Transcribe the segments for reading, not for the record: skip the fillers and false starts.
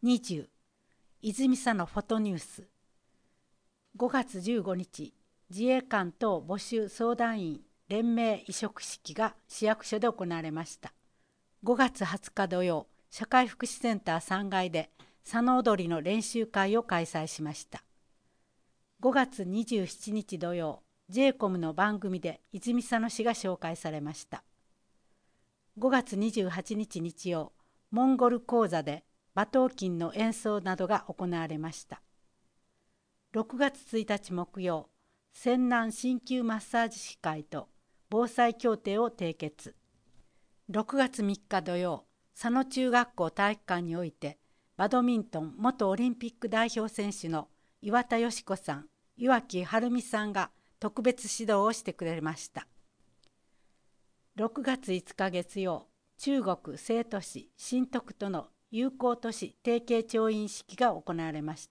20、泉佐野フォトニュース。5月15日、自衛官等募集相談員連盟委嘱式が市役所で行われました。5月20日土曜、社会福祉センター3階で佐野踊りの練習会を開催しました。5月27日土曜、JCOM の番組で泉佐野市が紹介されました。5月28日日曜、モンゴル講座で馬頭琴の演奏などが行われました。6月1日木曜、泉南鍼灸マッサージ師会と防災協定を締結。6月3日土曜、佐野中学校体育館においてバドミントン元オリンピック代表選手の岩田佳子さん、岩城晴美さんが特別指導をしてくれました。6月5日月曜、中国成都市新徳との友好都市提携調印式が行われました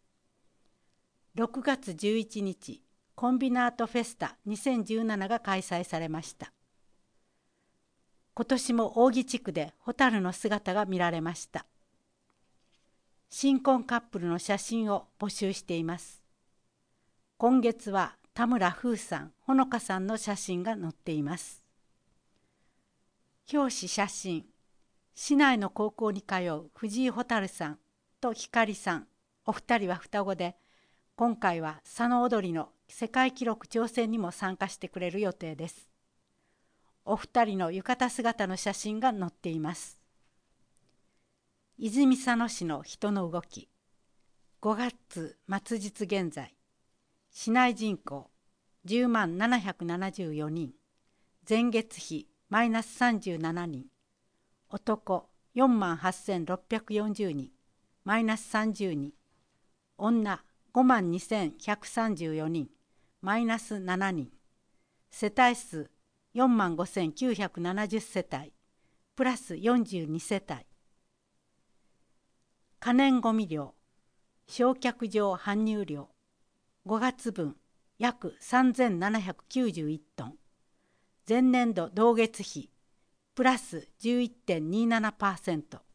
。6月11日、コンビナートフェスタ2017が開催されました。今年も扇地区でホタルの姿が見られました。新婚カップルの写真を募集しています。今月は田村風さん、ほのかさんの写真が載っています。表紙写真、市内の高校に通う藤井蛍さんと光さん、お二人は双子で、今回は佐野踊りの世界記録挑戦にも参加してくれる予定です。お二人の浴衣姿の写真が載っています。泉佐野市の人の動き。5月末日現在、市内人口10万774人、前月比マイナス37人、男4万8640人、マイナス30人、女5万2134人、マイナス7人、世帯数4万5970世帯、プラス42世帯。可燃ごみ量、焼却場搬入量、5月分約3791トン、前年度同月比プラス 11.27%。